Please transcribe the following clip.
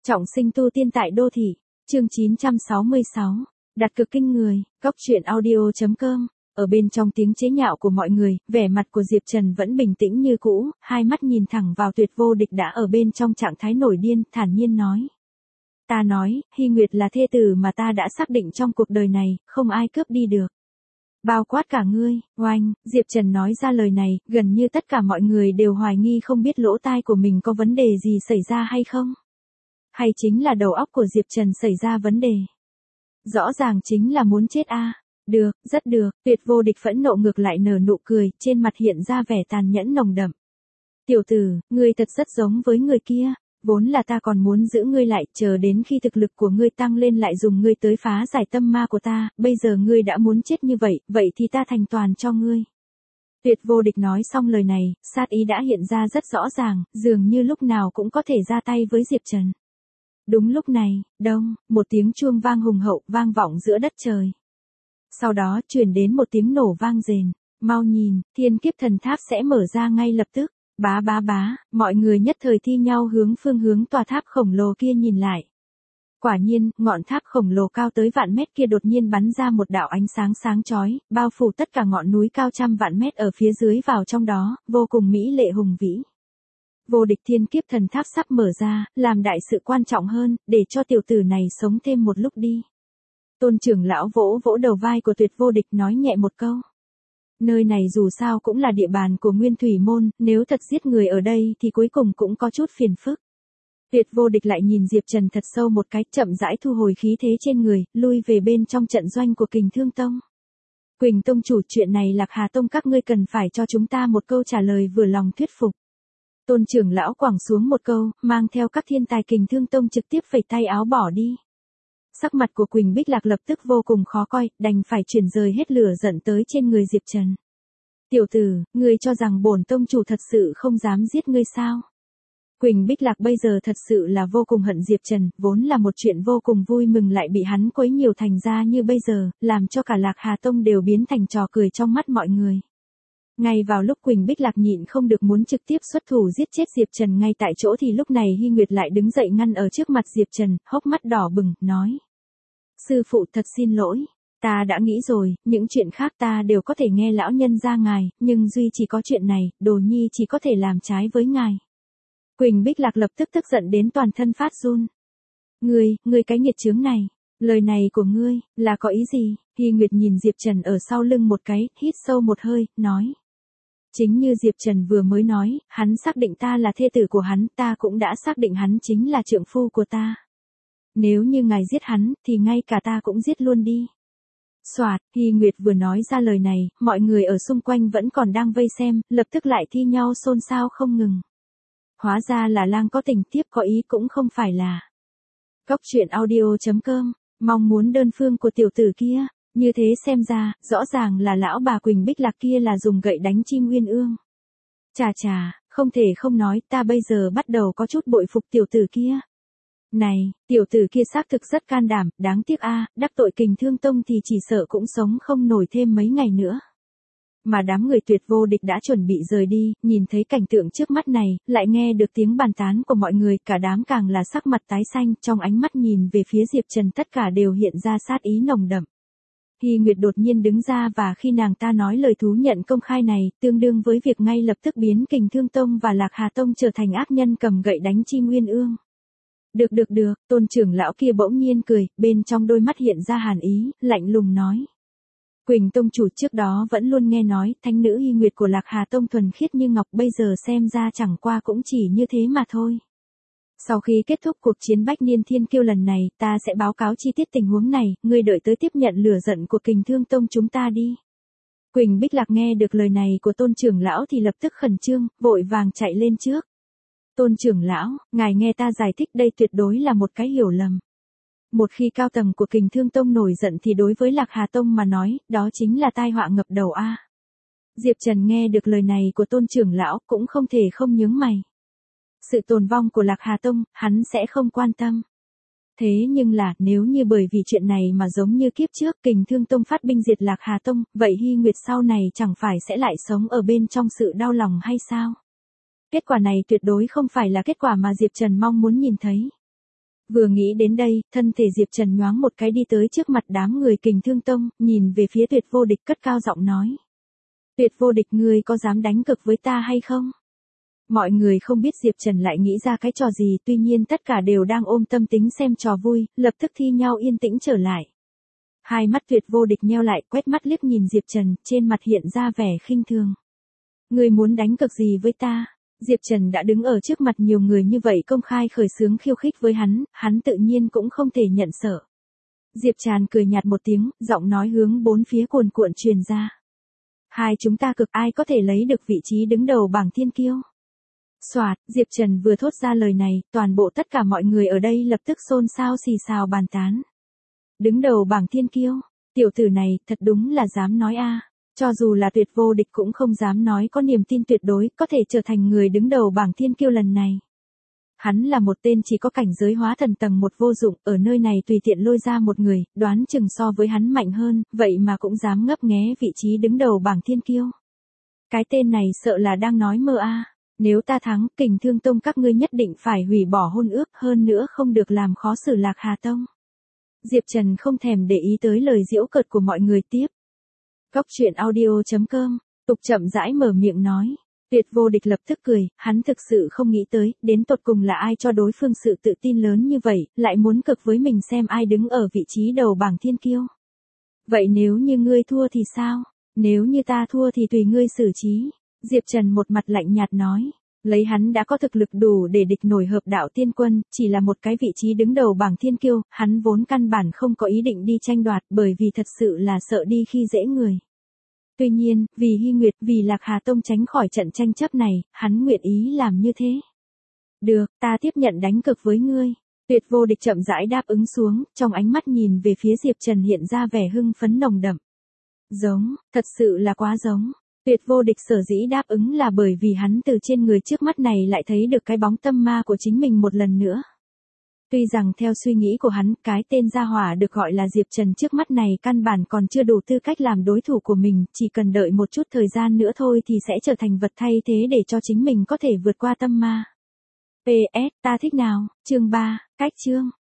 Trọng sinh tu tiên tại đô thị, chương 966, đặt cực kinh người, góc truyện audio.com. Ở bên trong tiếng chế nhạo của mọi người, vẻ mặt của Diệp Trần vẫn bình tĩnh như cũ, hai mắt nhìn thẳng vào Tuyệt Vô Địch đã ở bên trong trạng thái nổi điên, thản nhiên nói. Ta nói, Hy Nguyệt là thê tử mà ta đã xác định trong cuộc đời này, không ai cướp đi được. Bao quát cả ngươi, oanh, Diệp Trần nói ra lời này, gần như tất cả mọi người đều hoài nghi không biết lỗ tai của mình có vấn đề gì xảy ra hay không. Hay chính là đầu óc của Diệp Trần xảy ra vấn đề. Rõ ràng chính là muốn chết a. Được, rất được, Tuyệt Vô Địch phẫn nộ ngược lại nở nụ cười, trên mặt hiện ra vẻ tàn nhẫn nồng đậm. Tiểu tử, ngươi thật rất giống với người kia, vốn là ta còn muốn giữ ngươi lại, chờ đến khi thực lực của ngươi tăng lên lại dùng ngươi tới phá giải tâm ma của ta, bây giờ ngươi đã muốn chết như vậy, vậy thì ta thành toàn cho ngươi. Tuyệt Vô Địch nói xong lời này, sát ý đã hiện ra rất rõ ràng, dường như lúc nào cũng có thể ra tay với Diệp Trần. Đúng lúc này, đông, một tiếng chuông vang hùng hậu vang vọng giữa đất trời. Sau đó truyền đến một tiếng nổ vang rền, mau nhìn, thiên kiếp thần tháp sẽ mở ra ngay lập tức, bá bá bá, mọi người nhất thời thi nhau hướng phương hướng tòa tháp khổng lồ kia nhìn lại. Quả nhiên, ngọn tháp khổng lồ cao tới vạn mét kia đột nhiên bắn ra một đạo ánh sáng sáng chói, bao phủ tất cả ngọn núi cao trăm vạn mét ở phía dưới vào trong đó, vô cùng mỹ lệ hùng vĩ. Vô địch thiên kiếp thần tháp sắp mở ra, làm đại sự quan trọng hơn, để cho tiểu tử này sống thêm một lúc đi. Tôn trưởng lão vỗ vỗ đầu vai của Tuyệt Vô Địch nói nhẹ một câu. Nơi này dù sao cũng là địa bàn của Nguyên Thủy Môn, nếu thật giết người ở đây thì cuối cùng cũng có chút phiền phức. Tuyệt Vô Địch lại nhìn Diệp Trần thật sâu một cái, chậm rãi thu hồi khí thế trên người, lui về bên trong trận doanh của Kình Thương Tông. Quỳnh Tông chủ, chuyện này Lạc Hà Tông các ngươi cần phải cho chúng ta một câu trả lời vừa lòng thuyết phục. Tôn trưởng lão quẳng xuống một câu, mang theo các thiên tài Kình Thương Tông trực tiếp phẩy tay áo bỏ đi. Sắc mặt của Quỳnh Bích Lạc lập tức vô cùng khó coi, đành phải chuyển rời hết lửa giận tới trên người Diệp Trần. Tiểu tử, ngươi cho rằng bổn tông chủ thật sự không dám giết ngươi sao? Quỳnh Bích Lạc bây giờ thật sự là vô cùng hận Diệp Trần, vốn là một chuyện vô cùng vui mừng lại bị hắn quấy nhiều thành ra như bây giờ, làm cho cả Lạc Hà Tông đều biến thành trò cười trong mắt mọi người. Ngay vào lúc Quỳnh Bích Lạc nhịn không được muốn trực tiếp xuất thủ giết chết Diệp Trần ngay tại chỗ thì lúc này Hy Nguyệt lại đứng dậy ngăn ở trước mặt Diệp Trần, hốc mắt đỏ bừng, nói. Sư phụ thật xin lỗi, ta đã nghĩ rồi, những chuyện khác ta đều có thể nghe lão nhân ra ngài, nhưng duy chỉ có chuyện này, Đồ Nhi chỉ có thể làm trái với ngài. Quỳnh Bích Lạc lập tức tức giận đến toàn thân phát run. Ngươi cái nghiệt chướng này, lời này của ngươi, là có ý gì? Hy Nguyệt nhìn Diệp Trần ở sau lưng một cái, hít sâu một hơi, nói. Chính như Diệp Trần vừa mới nói, hắn xác định ta là thê tử của hắn, ta cũng đã xác định hắn chính là trượng phu của ta. Nếu như ngài giết hắn, thì ngay cả ta cũng giết luôn đi. Soạt, Hy Nguyệt vừa nói ra lời này, mọi người ở xung quanh vẫn còn đang vây xem, lập tức lại thi nhau xôn xao không ngừng. Hóa ra là lang có tình tiếp có ý cũng không phải là. Góc truyện audio.com, mong muốn đơn phương của tiểu tử kia, như thế xem ra, rõ ràng là lão bà Quỳnh Bích Lạc kia là dùng gậy đánh chim uyên ương. Chà, không thể không nói, ta bây giờ bắt đầu có chút bội phục tiểu tử kia. Này, tiểu tử kia xác thực rất can đảm, đáng tiếc đắc tội Kình Thương Tông thì chỉ sợ cũng sống không nổi thêm mấy ngày nữa. Mà đám người Tuyệt Vô Địch đã chuẩn bị rời đi, nhìn thấy cảnh tượng trước mắt này, lại nghe được tiếng bàn tán của mọi người, cả đám càng là sắc mặt tái xanh, trong ánh mắt nhìn về phía Diệp Trần tất cả đều hiện ra sát ý nồng đậm. Hy Nguyệt đột nhiên đứng ra và khi nàng ta nói lời thú nhận công khai này, tương đương với việc ngay lập tức biến Kình Thương Tông và Lạc Hà Tông trở thành ác nhân cầm gậy đánh chim uyên ương. Được, tôn trưởng lão kia bỗng nhiên cười, bên trong đôi mắt hiện ra hàn ý, lạnh lùng nói. Quỳnh Tông chủ trước đó vẫn luôn nghe nói, thánh nữ Hy Nguyệt của Lạc Hà Tông thuần khiết như ngọc bây giờ xem ra chẳng qua cũng chỉ như thế mà thôi. Sau khi kết thúc cuộc chiến Bách Niên Thiên Kiêu lần này, ta sẽ báo cáo chi tiết tình huống này, ngươi đợi tới tiếp nhận lửa giận của Kình Thương Tông chúng ta đi. Quỳnh Bích Lạc nghe được lời này của tôn trưởng lão thì lập tức khẩn trương, vội vàng chạy lên trước. Tôn trưởng lão, ngài nghe ta giải thích đây tuyệt đối là một cái hiểu lầm. Một khi cao tầng của Kình Thương Tông nổi giận thì đối với Lạc Hà Tông mà nói, đó chính là tai họa ngập đầu Diệp Trần nghe được lời này của tôn trưởng lão cũng không thể không nhướng mày. Sự tồn vong của Lạc Hà Tông, hắn sẽ không quan tâm. Thế nhưng là, nếu như bởi vì chuyện này mà giống như kiếp trước Kình Thương Tông phát binh diệt Lạc Hà Tông, vậy Hy Nguyệt sau này chẳng phải sẽ lại sống ở bên trong sự đau lòng hay sao? Kết quả này tuyệt đối không phải là kết quả mà Diệp Trần mong muốn nhìn thấy. Vừa nghĩ đến đây, thân thể Diệp Trần nhoáng một cái đi tới trước mặt đám người Kình Thương Tông, nhìn về phía Tuyệt Vô Địch cất cao giọng nói. Tuyệt Vô Địch, ngươi có dám đánh cực với ta hay không? Mọi người không biết Diệp Trần lại nghĩ ra cái trò gì, tuy nhiên tất cả đều đang ôm tâm tính xem trò vui, lập tức thi nhau yên tĩnh trở lại. Hai mắt Tuyệt Vô Địch nheo lại, quét mắt liếc nhìn Diệp Trần, trên mặt hiện ra vẻ khinh thường. Ngươi muốn đánh cực gì với ta? Diệp Trần đã đứng ở trước mặt nhiều người như vậy công khai khởi xướng khiêu khích với hắn tự nhiên cũng không thể nhận sợ. Diệp Trần cười nhạt một tiếng, giọng nói hướng bốn phía cuồn cuộn truyền ra. Hai chúng ta cực, ai có thể lấy được vị trí đứng đầu bảng thiên kiêu? Soạt, Diệp Trần vừa thốt ra lời này, toàn bộ tất cả mọi người ở đây lập tức xôn xao xì xào bàn tán. Đứng đầu bảng thiên kiêu, tiểu tử này thật đúng là dám nói a. Cho dù là Tuyệt Vô Địch cũng không dám nói có niềm tin tuyệt đối có thể trở thành người đứng đầu bảng thiên kiêu lần này. Hắn là một tên chỉ có cảnh giới hóa thần tầng 1 vô dụng, ở nơi này tùy tiện lôi ra một người, đoán chừng so với hắn mạnh hơn, vậy mà cũng dám ngấp nghé vị trí đứng đầu bảng thiên kiêu. Cái tên này sợ là đang nói mơ a. Nếu ta thắng, Kình Thương Tông các ngươi nhất định phải hủy bỏ hôn ước, hơn nữa không được làm khó xử Lạc Hà Tông. Diệp Trần không thèm để ý tới lời giễu cợt của mọi người tiếp. Góc truyện audio.com, Tục chậm rãi mở miệng nói. Tuyệt Vô Địch lập tức cười, hắn thực sự không nghĩ tới, đến tột cùng là ai cho đối phương sự tự tin lớn như vậy, lại muốn cực với mình xem ai đứng ở vị trí đầu bảng thiên kiêu. Vậy nếu như ngươi thua thì sao? Nếu như ta thua thì tùy ngươi xử trí. Diệp Trần một mặt lạnh nhạt nói. Lấy hắn đã có thực lực đủ để địch nổi Hợp Đạo Tiên Quân, chỉ là một cái vị trí đứng đầu bảng thiên kiêu, hắn vốn căn bản không có ý định đi tranh đoạt bởi vì thật sự là sợ đi khi dễ người. Tuy nhiên, vì Hy Nguyệt, vì Lạc Hà Tông tránh khỏi trận tranh chấp này, hắn nguyện ý làm như thế. Được, ta tiếp nhận đánh cực với ngươi. Tuyệt Vô Địch chậm rãi đáp ứng xuống, trong ánh mắt nhìn về phía Diệp Trần hiện ra vẻ hưng phấn nồng đậm. Giống, thật sự là quá giống. Tuyệt Vô Địch sở dĩ đáp ứng là bởi vì hắn từ trên người trước mắt này lại thấy được cái bóng tâm ma của chính mình một lần nữa. Tuy rằng theo suy nghĩ của hắn, cái tên gia hỏa được gọi là Diệp Trần trước mắt này căn bản còn chưa đủ tư cách làm đối thủ của mình, chỉ cần đợi một chút thời gian nữa thôi thì sẽ trở thành vật thay thế để cho chính mình có thể vượt qua tâm ma. PS, ta thích nào, chương 3, cách chương.